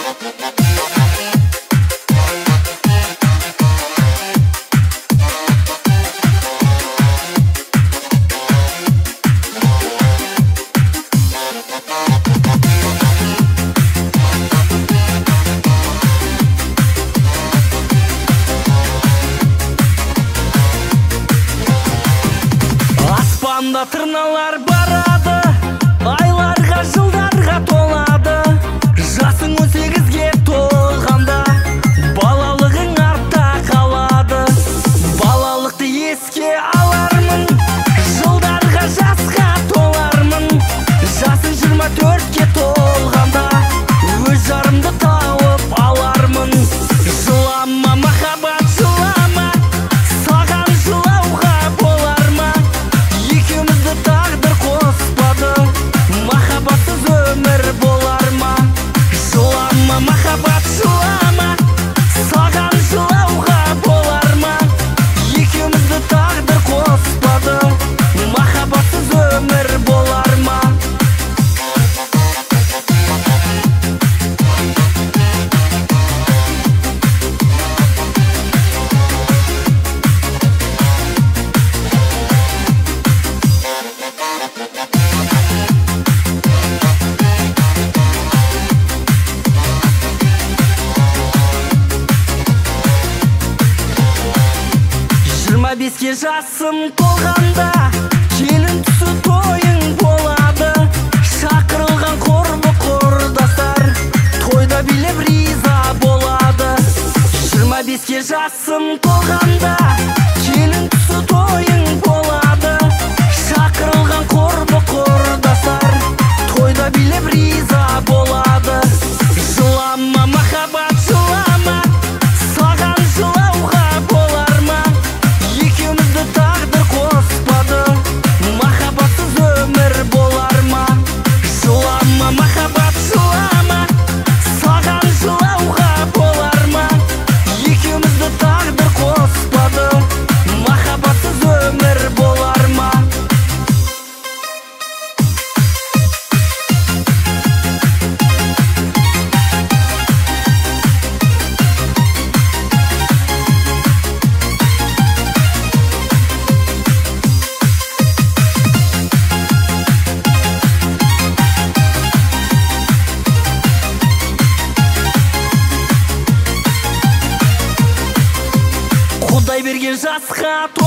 Аспанда тырналар барады, айларға жылдарға толады. Жасың 18-ге толғанда балалығың артта қалады. Балалықты еске алармын, жылдарға жасқа толармын. Жасың 24-ке толғанда өз жарымды тауып алармын. Жылама махаббат, жылама, саған жылауға болар ма? Екеумізді тағдыр қоспады, махаббатсыз өмір болар ма? Жылама махаббат, жылама, саған жылауға болар ма? Екеумізді тағдыр қоспады, махаббатсыз өмір болар ма? Беске жасым толғанда келін түсі тойың болады. Шақырылған құрбы құрдастар тойда билеп риза болады. 25-ке жасым толғанда келін түсі тойың болады. Шақырылған құрбы құрдастар тойда билеп риза болады. Жылама махаббат, жылама, саған жылауға болар ма? Екеумізді тағдыр қоспады, махаббатсыз өмір болар ма? Жылама махаббат, жылама, саған жылауға болар ма? Екеумізді тағдыр қоспады, махаббатсыз өмір болар ма? Құдай берген жасқа